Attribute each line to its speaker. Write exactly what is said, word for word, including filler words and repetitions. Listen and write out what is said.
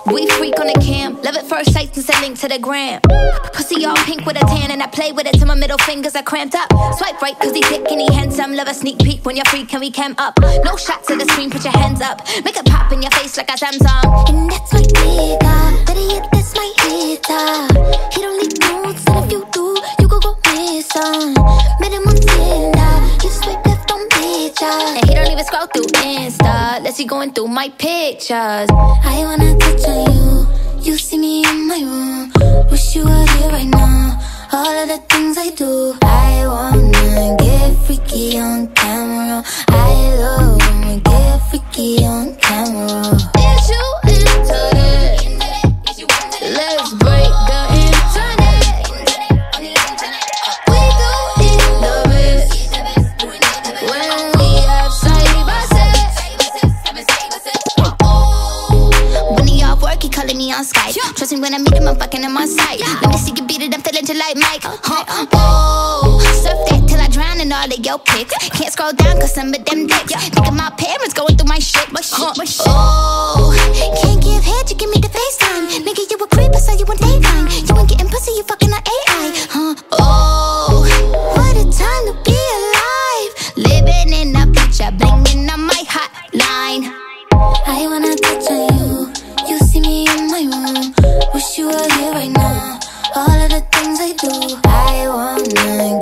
Speaker 1: We freak on the cam, love at first sight since I link to the gram. Pussy all pink with a tan and I play with it till my middle fingers are cramped up. Swipe right cause he thick and he handsome. Love a sneak peek when you're free, can we cam up? No shots to the screen, put your hands up. Make it pop in your face like a Samsung.
Speaker 2: And that's my nigga, better yet that's my hitter. He don't need notes and if you do, you could go miss some. Met him on Tinder, you swipe left on pictures.
Speaker 1: And he don't even scroll through Insta, let's see going through my pictures.
Speaker 2: I wanna touch on you, you see me in my room. Wish you were here right now, all of the things I do. I wanna get freaky on camera. I love when we get freaky on camera.
Speaker 1: Is you into it? Let's break the internet. We do it the best when we have side by side. When he off work, he calling me on Skype. Trust me when I meet him, I'm fucking him on sight. Let me see you beat it, I'm feeling just like Mike. Huh? Oh, surf that till I drown in all of your pics. Can't scroll down cause some of them dicks. Think of my parents going through my shit. Huh? Oh,
Speaker 2: Can't give head, you give me the FaceTime. Nigga, you a creep, I saw you on Daytime. You ain't getting pussy, you fucking an A I. Huh?
Speaker 1: oh,
Speaker 2: What a time to be alive.
Speaker 1: living in a picture, blinging on my hotline.
Speaker 2: I wanna touch on you, you see me in my room. Wish you were here right now, all of the things I do. I wanna